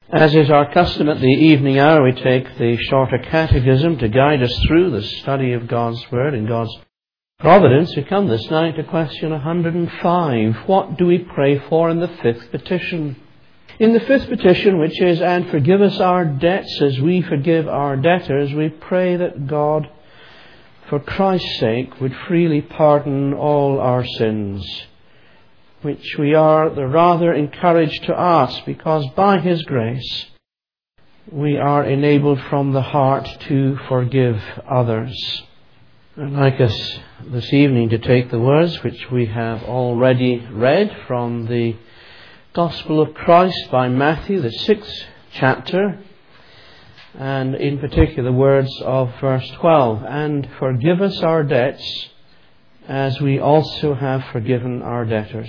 As is our custom at the evening hour, we take the shorter catechism to guide us through the study of God's Word and God's providence. We come this night to question 105. What do we pray for in the fifth petition? In the fifth petition, which is, "And forgive us our debts as we forgive our debtors," we pray that God, for Christ's sake, would freely pardon all our sins, which we are the rather encouraged to ask, because by His grace we are enabled from the heart to forgive others. I'd like us this evening to take the words which we have already read from the Gospel of Christ by Matthew, the 6th chapter, and in particular the words of verse 12, "And forgive us our debts as we also have forgiven our debtors."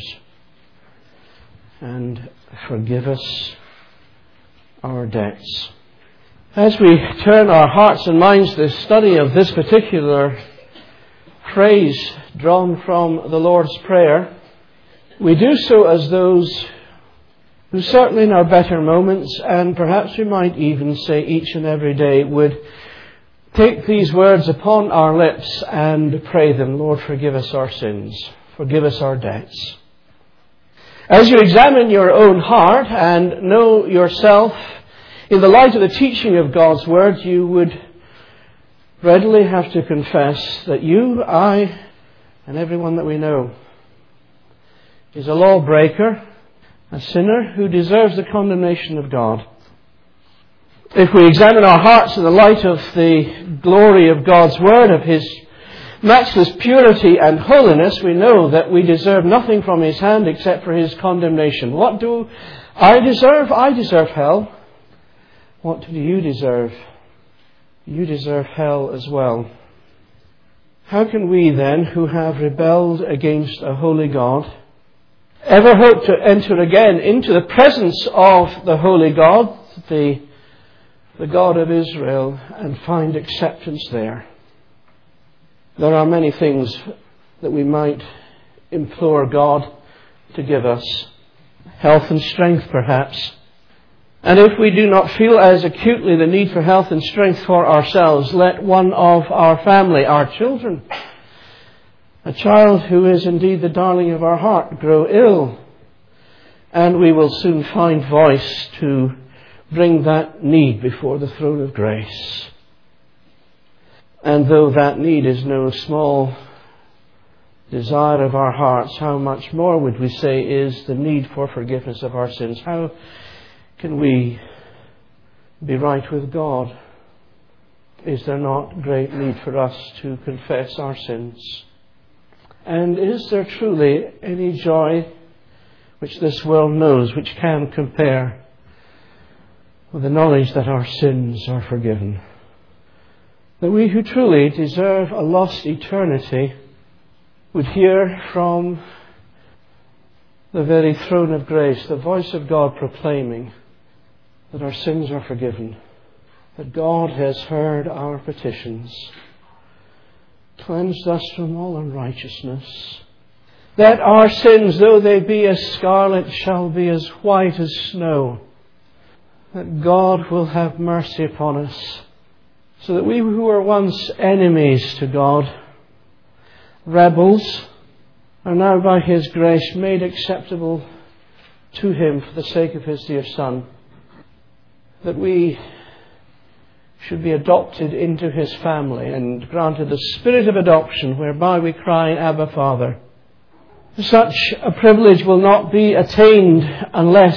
And forgive us our debts. As we turn our hearts and minds to the study of this particular phrase drawn from the Lord's Prayer, we do so as those who certainly in our better moments, and perhaps we might even say each and every day, would take these words upon our lips and pray them. Lord, forgive us our sins. Forgive us our debts. As you examine your own heart and know yourself in the light of the teaching of God's Word, you would readily have to confess that you, I, and everyone that we know is a lawbreaker, a sinner who deserves the condemnation of God. If we examine our hearts in the light of the glory of God's Word, of His matchless purity and holiness, we know that we deserve nothing from His hand except for His condemnation. What do I deserve? I deserve hell. What do you deserve? You deserve hell as well. How can we then, who have rebelled against a holy God, ever hope to enter again into the presence of the holy God, the God of Israel, and find acceptance there? There are many things that we might implore God to give us. Health and strength, perhaps. And if we do not feel as acutely the need for health and strength for ourselves, let one of our family, our children, a child who is indeed the darling of our heart, grow ill, and we will soon find voice to bring that need before the throne of grace. And though that need is no small desire of our hearts, how much more would we say is the need for forgiveness of our sins? How can we be right with God? Is there not great need for us to confess our sins? And is there truly any joy which this world knows which can compare with the knowledge that our sins are forgiven? That we who truly deserve a lost eternity would hear from the very throne of grace the voice of God proclaiming that our sins are forgiven, that God has heard our petitions, cleansed us from all unrighteousness, that our sins, though they be as scarlet, shall be as white as snow, that God will have mercy upon us, so that we who were once enemies to God, rebels, are now by His grace made acceptable to Him for the sake of His dear Son. That we should be adopted into His family and granted the spirit of adoption whereby we cry, Abba, Father. Such a privilege will not be attained unless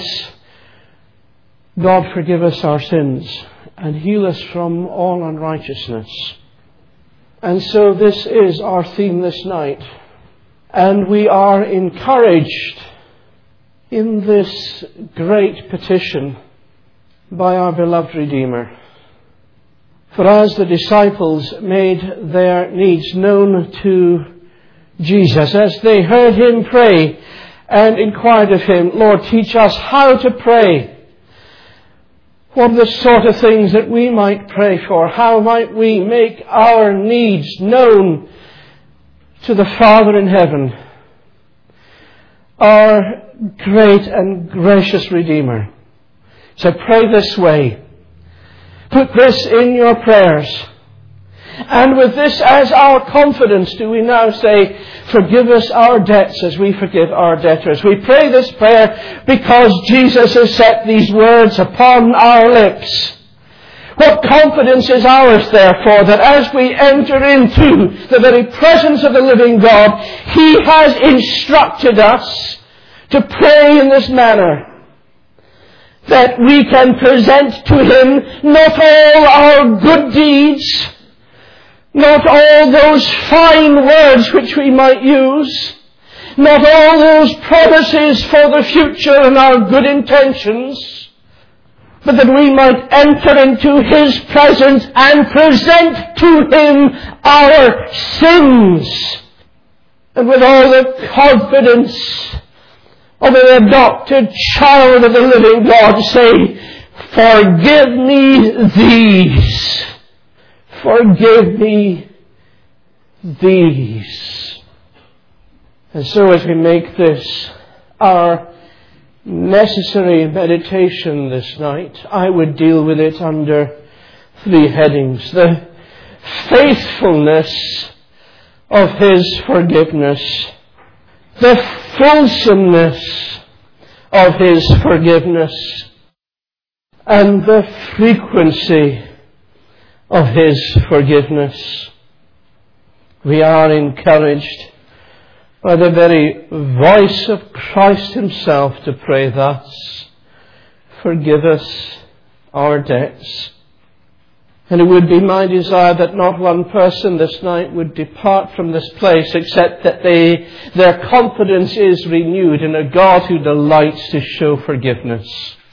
God forgive us our sins and heal us from all unrighteousness. And so this is our theme this night. And we are encouraged in this great petition by our beloved Redeemer. For as the disciples made their needs known to Jesus, as they heard Him pray and inquired of Him, Lord, teach us how to pray. What are the sort of things that we might pray for? How might we make our needs known to the Father in heaven, our great and gracious Redeemer? So pray this way. Put this in your prayers. And with this as our confidence, do we now say, forgive us our debts as we forgive our debtors. We pray this prayer because Jesus has set these words upon our lips. What confidence is ours, therefore, that as we enter into the very presence of the living God, He has instructed us to pray in this manner, that we can present to Him not all our good deeds, not all those fine words which we might use, not all those promises for the future and our good intentions, but that we might enter into His presence and present to Him our sins. And with all the confidence of an adopted child of the living God, say, forgive me these. Forgive me these. And so as we make this our necessary meditation this night, I would deal with it under 3 headings. The faithfulness of His forgiveness, the fulsomeness of His forgiveness, and the frequency of His forgiveness. We are encouraged by the very voice of Christ Himself to pray thus, forgive us our debts. And it would be my desire that not one person this night would depart from this place except that their confidence is renewed in a God who delights to show forgiveness.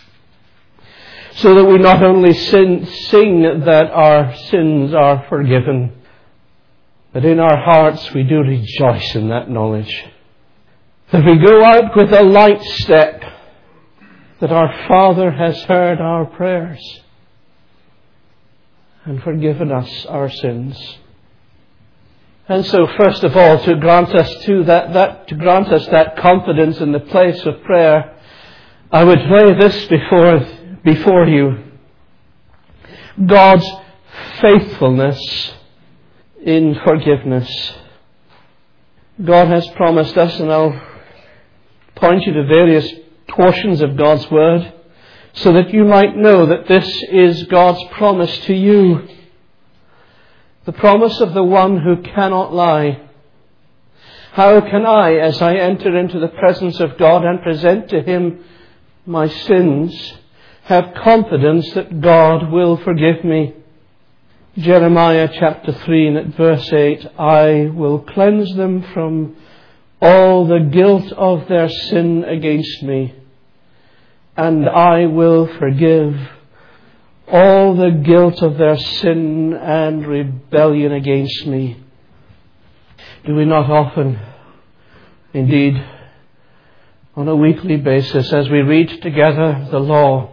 So that we not only sing that our sins are forgiven, but in our hearts we do rejoice in that knowledge. That we go out with a light step, that our Father has heard our prayers and forgiven us our sins. And so, first of all, to grant us that confidence in the place of prayer, I would lay this before you. God's faithfulness in forgiveness. God has promised us, and I'll point you to various portions of God's Word, so that you might know that this is God's promise to you. The promise of the one who cannot lie. How can I, as I enter into the presence of God and present to Him my sins, have confidence that God will forgive me? Jeremiah chapter 3 and at verse 8, I will cleanse them from all the guilt of their sin against me, and I will forgive all the guilt of their sin and rebellion against me. Do we not often, indeed, on a weekly basis, as we read together the law,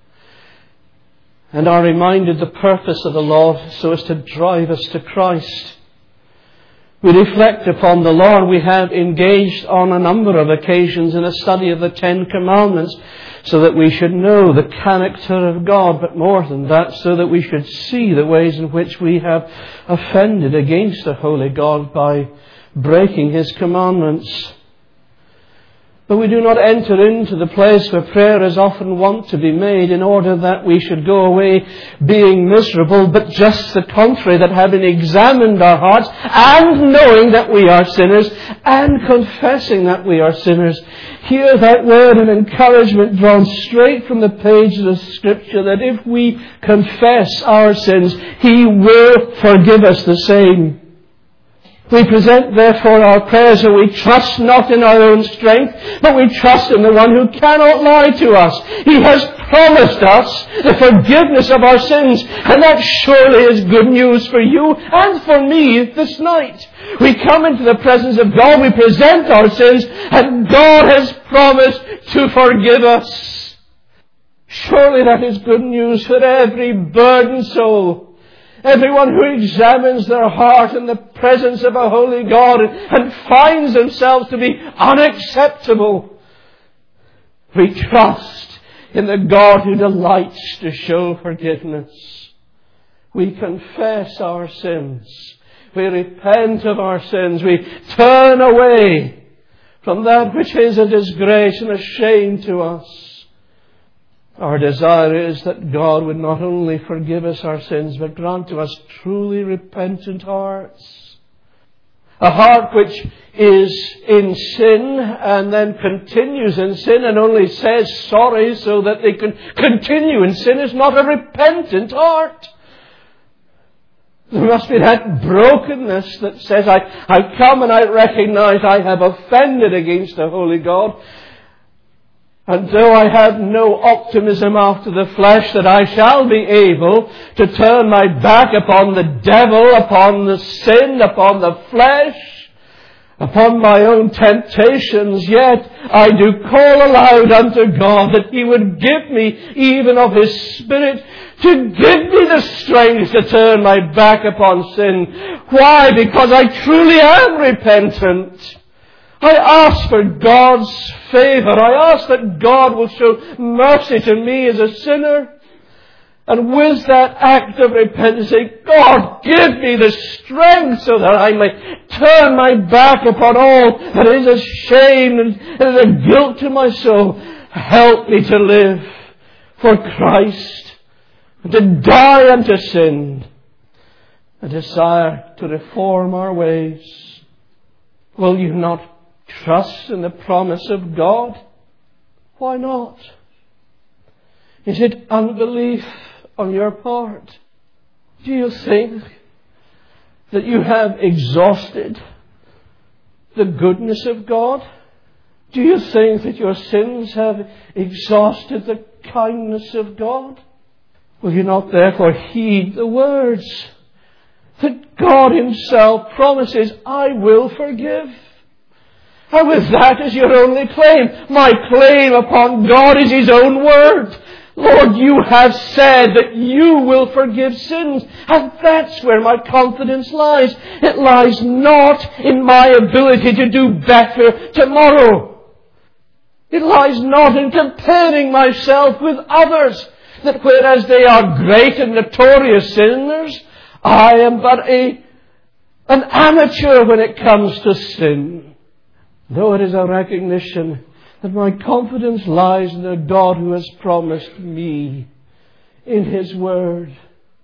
and are reminded the purpose of the law so as to drive us to Christ, we reflect upon the law, and we have engaged on a number of occasions in a study of the 10 Commandments, so that we should know the character of God, but more than that, so that we should see the ways in which we have offended against the holy God by breaking His commandments. But we do not enter into the place where prayer is often wont to be made in order that we should go away being miserable, but just the contrary, that having examined our hearts and knowing that we are sinners and confessing that we are sinners, hear that word of encouragement drawn straight from the pages of Scripture, that if we confess our sins, He will forgive us the same. We present therefore our prayers, and we trust not in our own strength, but we trust in the one who cannot lie to us. He has promised us the forgiveness of our sins, and that surely is good news for you and for me this night. We come into the presence of God, we present our sins, and God has promised to forgive us. Surely that is good news for every burdened soul. Everyone who examines their heart in the presence of a holy God and finds themselves to be unacceptable. We trust in the God who delights to show forgiveness. We confess our sins. We repent of our sins. We turn away from that which is a disgrace and a shame to us. Our desire is that God would not only forgive us our sins, but grant to us truly repentant hearts. A heart which is in sin and then continues in sin and only says sorry so that they can continue in sin is not a repentant heart. There must be that brokenness that says, I come and I recognize I have offended against the Holy God. And though I have no optimism after the flesh that I shall be able to turn my back upon the devil, upon the sin, upon the flesh, upon my own temptations, yet I do call aloud unto God that He would give me even of His Spirit to give me the strength to turn my back upon sin. Why? Because I truly am repentant. I ask for God's favor. I ask that God will show mercy to me as a sinner. And with that act of repentance, say, God, give me the strength so that I may turn my back upon all that is a shame and is a guilt to my soul. Help me to live for Christ and to die unto sin. A desire to reform our ways. Will you not trust in the promise of God? Why not? Is it unbelief on your part? Do you think that you have exhausted the goodness of God? Do you think that your sins have exhausted the kindness of God? Will you not therefore heed the words that God Himself promises, I will forgive? And with that as your only claim, my claim upon God is His own word. Lord, you have said that you will forgive sins. And that's where my confidence lies. It lies not in my ability to do better tomorrow. It lies not in comparing myself with others, that whereas they are great and notorious sinners, I am but an amateur when it comes to sin. Though it is a recognition that my confidence lies in the God who has promised me in His Word,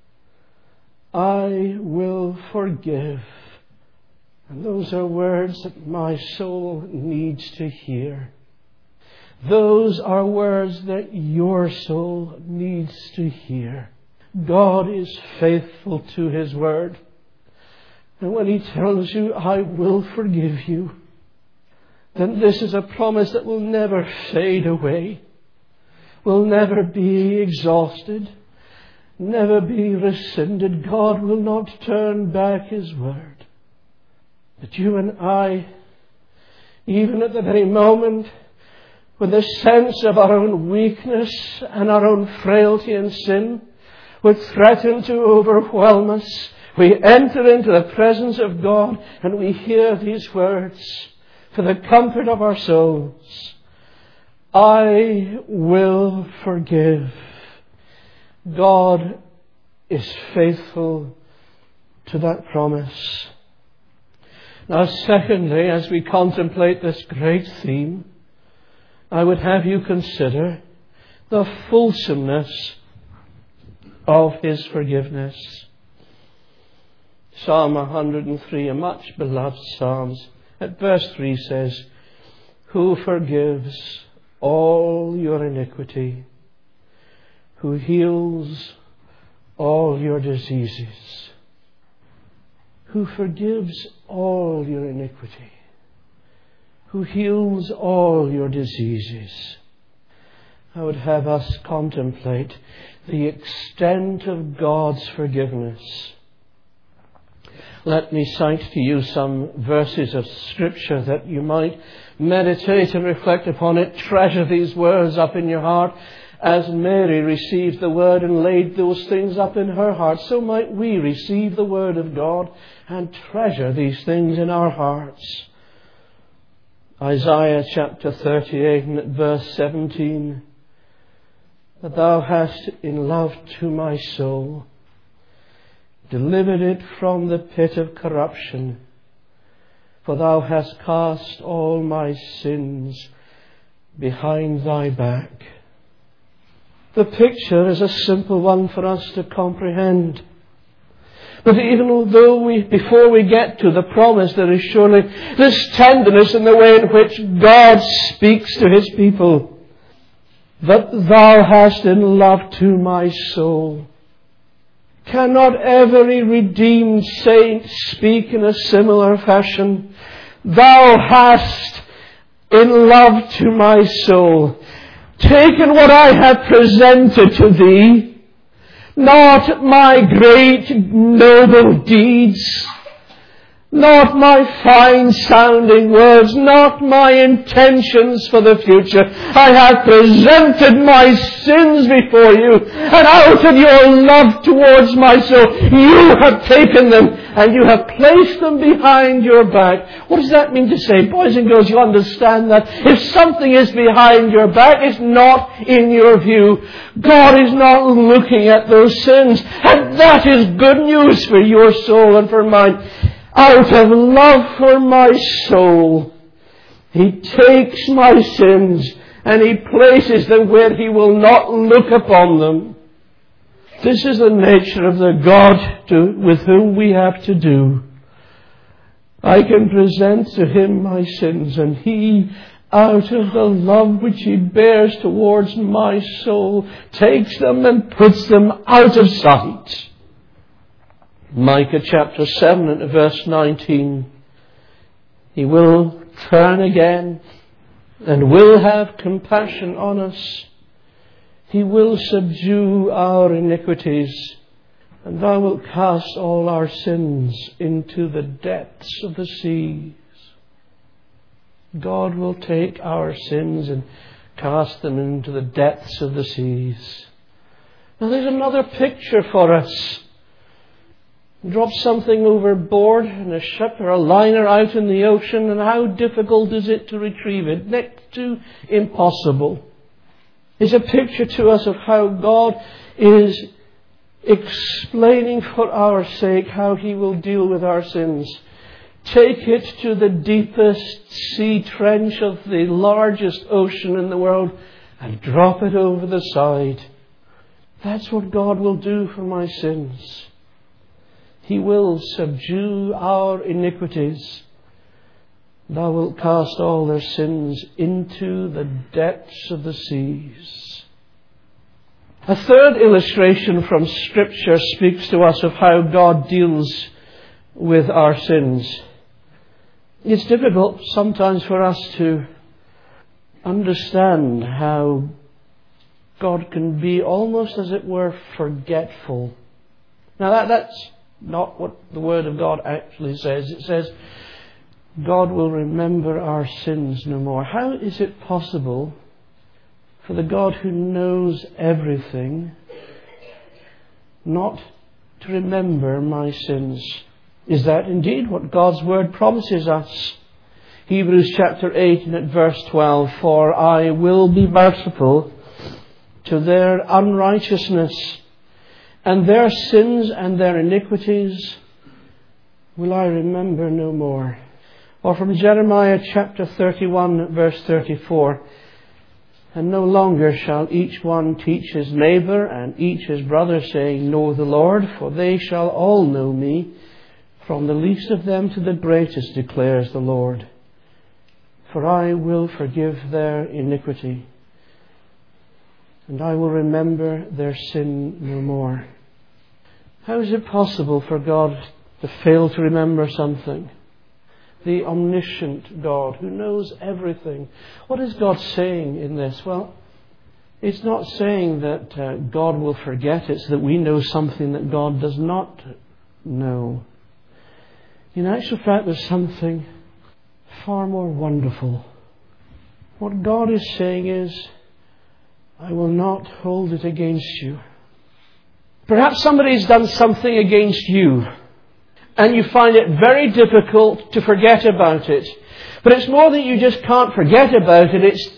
I will forgive. And those are words that my soul needs to hear. Those are words that your soul needs to hear. God is faithful to His Word. And when He tells you, I will forgive you, then this is a promise that will never fade away, will never be exhausted, never be rescinded. God will not turn back His word. That you and I, even at the very moment when the sense of our own weakness and our own frailty and sin would threaten to overwhelm us, we enter into the presence of God and we hear these words for the comfort of our souls. I will forgive. God is faithful to that promise. Now, secondly, as we contemplate this great theme, I would have you consider the fulsomeness of His forgiveness. Psalm 103, a much beloved Psalm, at verse 3 says, who forgives all your iniquity, who heals all your diseases. Who forgives all your iniquity, who heals all your diseases. I would have us contemplate the extent of God's forgiveness. Let me cite to you some verses of Scripture that you might meditate and reflect upon it. Treasure these words up in your heart. As Mary received the Word and laid those things up in her heart, so might we receive the Word of God and treasure these things in our hearts. Isaiah chapter 38 and at verse 17. that thou hast in love to my soul delivered it from the pit of corruption, for thou hast cast all my sins behind thy back. The picture is a simple one for us to comprehend. But even though before we get to the promise, there is surely this tenderness in the way in which God speaks to His people. That thou hast in love to my soul. Cannot every redeemed saint speak in a similar fashion? Thou hast in love to my soul taken what I have presented to thee, not my great noble deeds, not my fine-sounding words, not my intentions for the future. I have presented my sins before you, and out of your love towards my soul, you have taken them, and you have placed them behind your back. What does that mean to say? Boys and girls, you understand that if something is behind your back, it's not in your view. God is not looking at those sins, and that is good news for your soul and for mine. Out of love for my soul, He takes my sins and He places them where He will not look upon them. This is the nature of the God with whom we have to do. I can present to Him my sins, and He, out of the love which He bears towards my soul, takes them and puts them out of sight. Micah chapter 7 and verse 19. He will turn again and will have compassion on us. He will subdue our iniquities, and thou wilt cast all our sins into the depths of the seas. God will take our sins and cast them into the depths of the seas. Now there's another picture for us. Drop something overboard in a ship or a liner out in the ocean, and how difficult is it to retrieve it? Next to impossible. It's a picture to us of how God is explaining for our sake how He will deal with our sins. Take it to the deepest sea trench of the largest ocean in the world and drop it over the side. That's what God will do for my sins. He will subdue our iniquities. Thou wilt cast all their sins into the depths of the seas. A third illustration from Scripture speaks to us of how God deals with our sins. It's difficult sometimes for us to understand how God can be almost, as it were, forgetful. Now that's not what the Word of God actually says. It says, God will remember our sins no more. How is it possible for the God who knows everything not to remember my sins? Is that indeed what God's Word promises us? Hebrews chapter 8 and at verse 12, for I will be merciful to their unrighteousness, and their sins and their iniquities will I remember no more. Or from Jeremiah chapter 31 verse 34, and no longer shall each one teach his neighbour and each his brother, saying, know the Lord, for they shall all know me, from the least of them to the greatest, declares the Lord. For I will forgive their iniquity, and I will remember their sin no more. How is it possible for God to fail to remember something? The omniscient God who knows everything. What is God saying in this? Well, it's not saying that God will forget. It's that we know something that God does not know. In actual fact, there's something far more wonderful. What God is saying is, I will not hold it against you. Perhaps somebody's done something against you, and you find it very difficult to forget about it. But it's more that you just can't forget about it. It's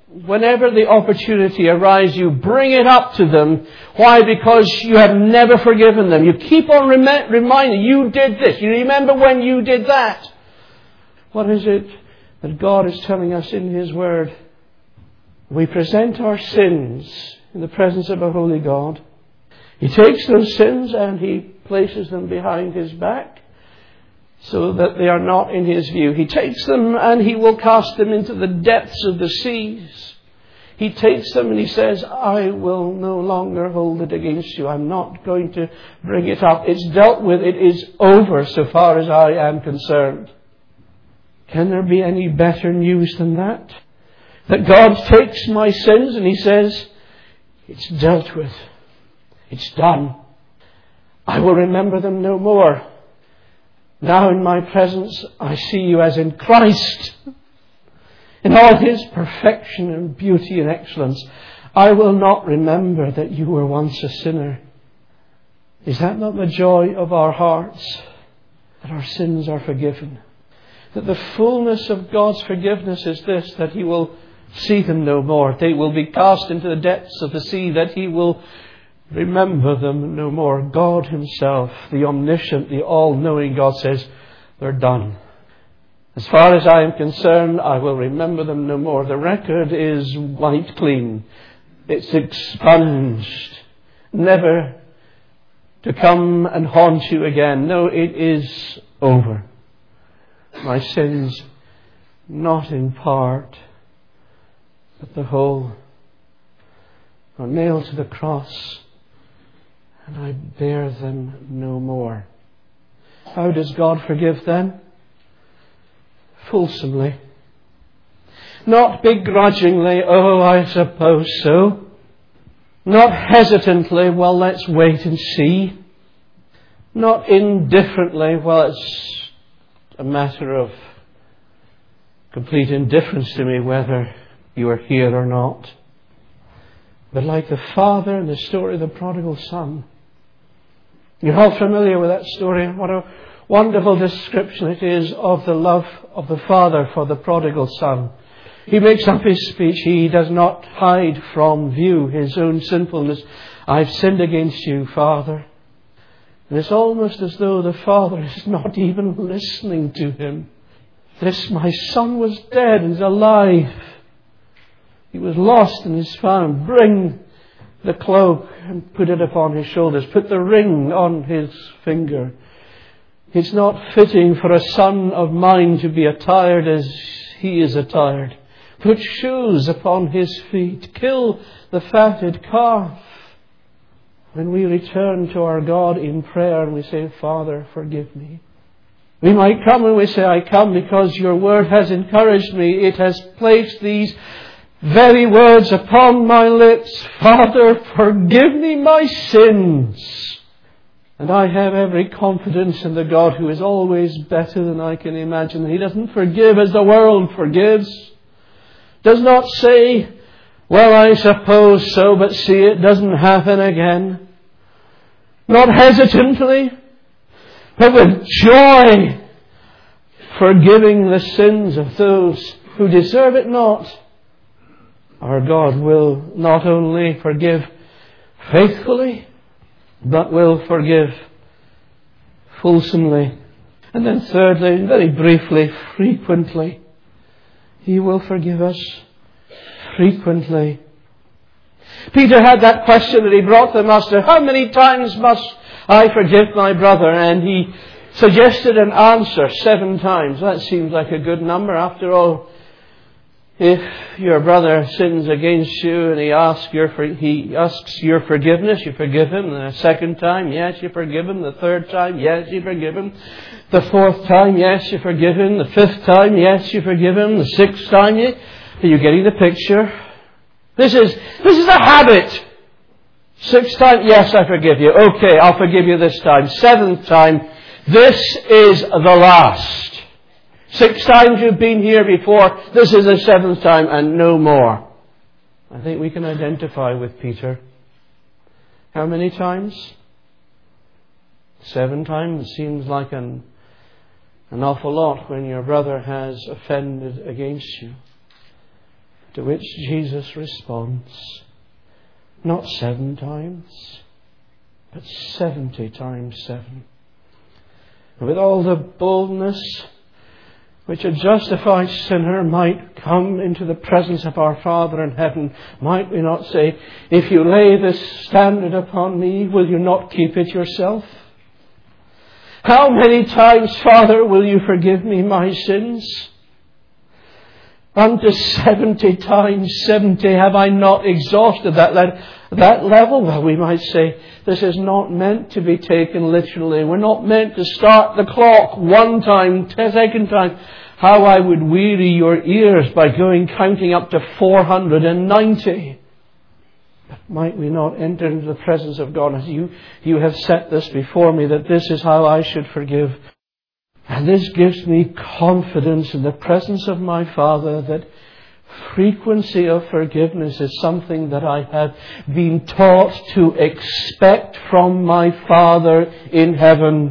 whenever the opportunity arises, you bring it up to them. Why? Because you have never forgiven them. You keep on reminding, you did this. You remember when you did that. What is it that God is telling us in His Word? We present our sins in the presence of a holy God. He takes those sins and He places them behind His back so that they are not in His view. He takes them and He will cast them into the depths of the seas. He takes them and He says, I will no longer hold it against you. I'm not going to bring it up. It's dealt with. It is over so far as I am concerned. Can there be any better news than that? That God takes my sins and He says, it's dealt with. It's done. I will remember them no more. Now in my presence, I see you as in Christ. In all His perfection and beauty and excellence, I will not remember that you were once a sinner. Is that not the joy of our hearts? That our sins are forgiven. That the fullness of God's forgiveness is this, that He will see them no more. They will be cast into the depths of the sea, that He will remember them no more. God Himself, the omniscient, the all-knowing God, says, they're done. As far as I am concerned, I will remember them no more. The record is wiped clean. It's expunged. Never to come and haunt you again. No, it is over. My sins, not in part, but the whole, are nailed to the cross, and I bear them no more. How does God forgive them? Fulsomely. Not begrudgingly, oh, I suppose so. Not hesitantly, well, let's wait and see. Not indifferently, well, it's a matter of complete indifference to me whether you are here or not. But like the father in the story of the prodigal son, you're all familiar with that story. What a wonderful description it is of the love of the father for the prodigal son. He makes up his speech. He does not hide from view his own sinfulness. I've sinned against you, Father. And it's almost as though the father is not even listening to him. This, my son was dead and is alive. He was lost and is found. Bring the cloak and put it upon his shoulders. Put the ring on his finger. It's not fitting for a son of mine to be attired as he is attired. Put shoes upon his feet. Kill the fatted calf. When we return to our God in prayer and we say, Father, forgive me. We might come and we say, I come because your word has encouraged me. It has placed these very words upon my lips. Father, forgive me my sins. And I have every confidence in the God who is always better than I can imagine. He doesn't forgive as the world forgives. Does not say, well, I suppose so, but see, it doesn't happen again. Not hesitantly, but with joy, forgiving the sins of those who deserve it not. Our God will not only forgive faithfully, but will forgive fulsomely. And then thirdly, very briefly, frequently. He will forgive us frequently. Peter had that question that he brought to the Master. How many times must I forgive my brother? And he suggested an answer 7 times. That seems like a good number. After all, if your brother sins against you and he asks your forgiveness, you forgive him. The 2nd time, yes, you forgive him. The 3rd time, yes, you forgive him. The 4th time, yes, you forgive him. The 5th time, yes, you forgive him. The 6th time, are you getting the picture? This is a habit. 6th time, yes, I forgive you. Okay, I'll forgive you this time. 7th time, this is the last. 6 times you've been here before, this is the 7th time and no more. I think we can identify with Peter. How many times? 7 times seems like an awful lot when your brother has offended against you. To which Jesus responds, not 7 times, but 70 times 7. And with all the boldness which a justified sinner might come into the presence of our Father in heaven, might we not say, if you lay this standard upon me, will you not keep it yourself? How many times, Father, will you forgive me my sins? Unto 70 times 70 have I not exhausted that level? Well, we might say this is not meant to be taken literally. We're not meant to start the clock 1 time, 2nd time. How I would weary your ears by counting up to 490. But might we not enter into the presence of God as you have set this before me, that this is how I should forgive. And this gives me confidence in the presence of my Father that frequency of forgiveness is something that I have been taught to expect from my Father in heaven.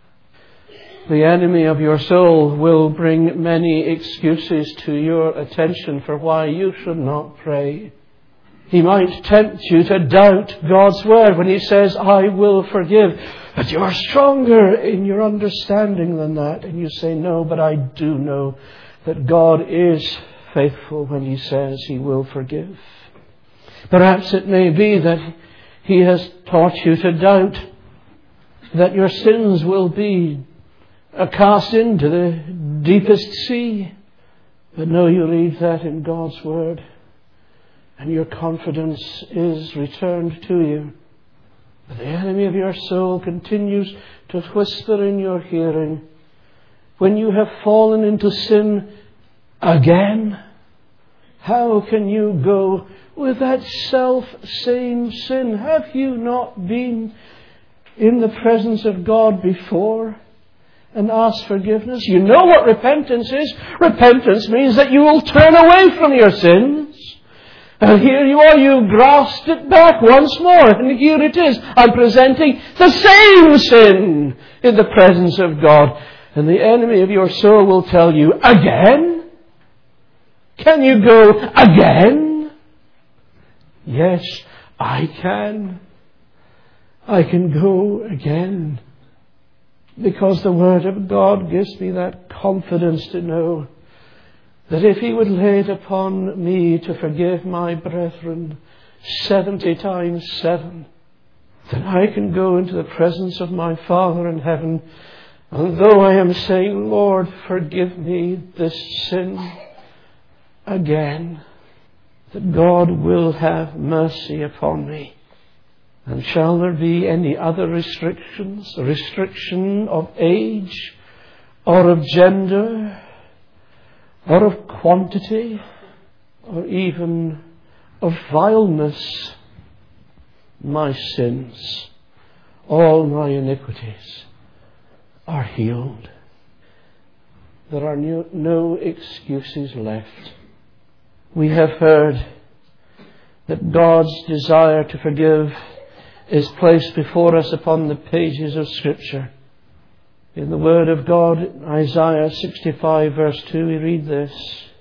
The enemy of your soul will bring many excuses to your attention for why you should not pray. He might tempt you to doubt God's word when He says, I will forgive. But you are stronger in your understanding than that. And you say, no, but I do know that God is faithful when He says He will forgive. Perhaps it may be that He has taught you to doubt that your sins will be cast into the deepest sea. But no, you read that in God's word, and your confidence is returned to you. But the enemy of your soul continues to whisper in your hearing, when you have fallen into sin again, how can you go with that self-same sin? Have you not been in the presence of God before and asked forgiveness? You know what repentance is. Repentance means that you will turn away from your sins. And here you are, you grasped it back once more. And here it is. I'm presenting the same sin in the presence of God. And the enemy of your soul will tell you, again? Can you go again? Yes, I can. I can go again. Because the Word of God gives me that confidence to know that if He would lay it upon me to forgive my brethren 70 times 7, then I can go into the presence of my Father in heaven, and though I am saying, Lord, forgive me this sin again, that God will have mercy upon me. And shall there be any other restrictions? A restriction of age, or of gender, or of quantity, or even of vileness? My sins, all my iniquities are healed. There are no excuses left. We have heard that God's desire to forgive is placed before us upon the pages of Scripture. In the Word of God, Isaiah 65 verse 2, we read this: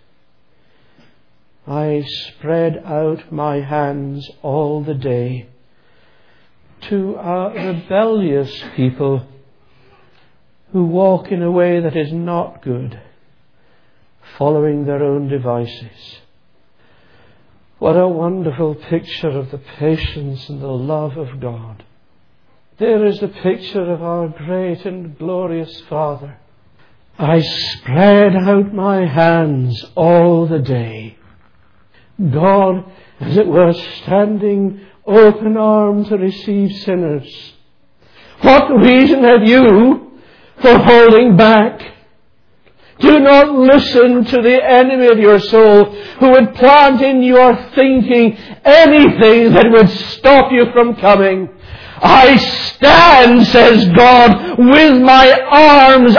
I spread out my hands all the day to a rebellious people who walk in a way that is not good, following their own devices. What a wonderful picture of the patience and the love of God. There is the picture of our great and glorious Father. I spread out my hands all the day. God, as it were, standing open arms to receive sinners. What reason have you for holding back? Do not listen to the enemy of your soul who would plant in your thinking anything that would stop you from coming. I stand, says God, with my arms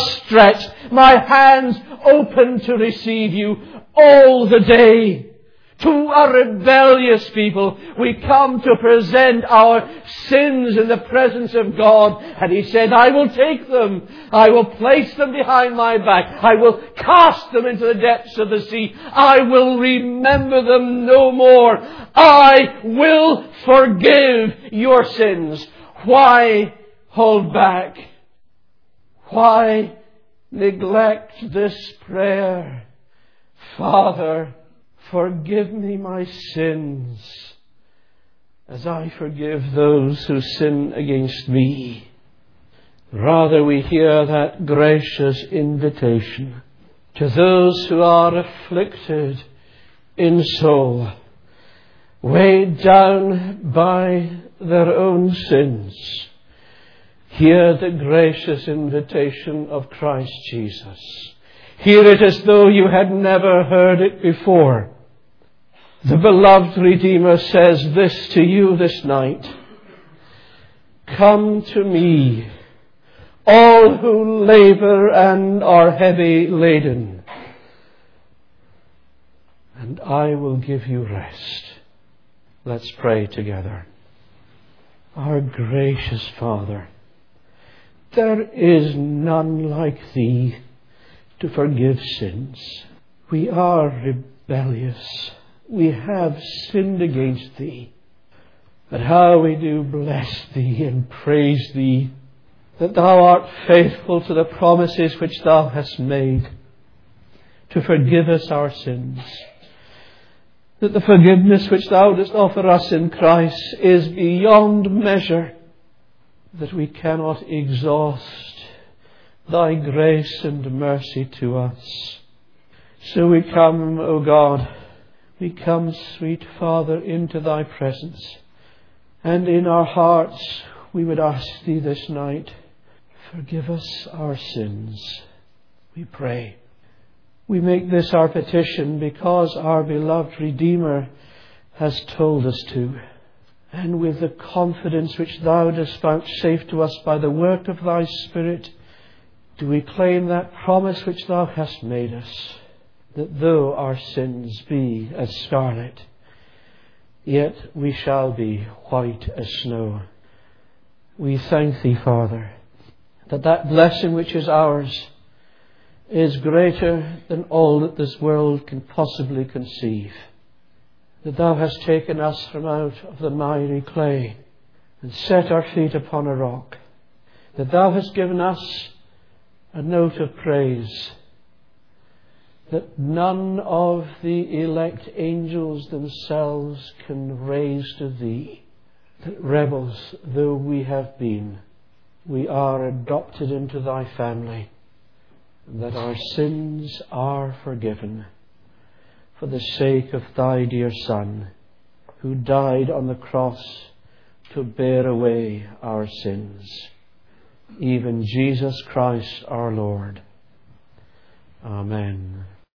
outstretched, my hands open to receive you all the day, To a rebellious people, we come to present our sins in the presence of God. And He said, I will take them. I will place them behind my back. I will cast them into the depths of the sea. I will remember them no more. I will forgive your sins. Why hold back? Why neglect this prayer? Father, forgive me my sins as I forgive those who sin against me. Rather, we hear that gracious invitation to those who are afflicted in soul, weighed down by their own sins. Hear the gracious invitation of Christ Jesus. Hear it as though you had never heard it before. The beloved Redeemer says this to you this night. Come to me, all who labor and are heavy laden, and I will give you rest. Let's pray together. Our gracious Father, there is none like Thee to forgive sins. We are rebellious. We have sinned against Thee. But how we do bless Thee and praise Thee that Thou art faithful to the promises which Thou hast made to forgive us our sins. That the forgiveness which Thou dost offer us in Christ is beyond measure, that we cannot exhaust Thy grace and mercy to us. So we come, O God, we come, sweet Father, into Thy presence. And in our hearts we would ask Thee this night, forgive us our sins, we pray. We make this our petition because our beloved Redeemer has told us to. And with the confidence which Thou dost vouchsafe to us by the work of Thy Spirit, do we claim that promise which Thou hast made us, that though our sins be as scarlet, yet we shall be white as snow. We thank Thee, Father, that blessing which is ours is greater than all that this world can possibly conceive. That Thou hast taken us from out of the miry clay and set our feet upon a rock. That Thou hast given us a note of praise that none of the elect angels themselves can raise to Thee. That rebels though we have been, we are adopted into Thy family, and that our sins are forgiven for the sake of Thy dear Son, who died on the cross to bear away our sins, even Jesus Christ our Lord. Amen.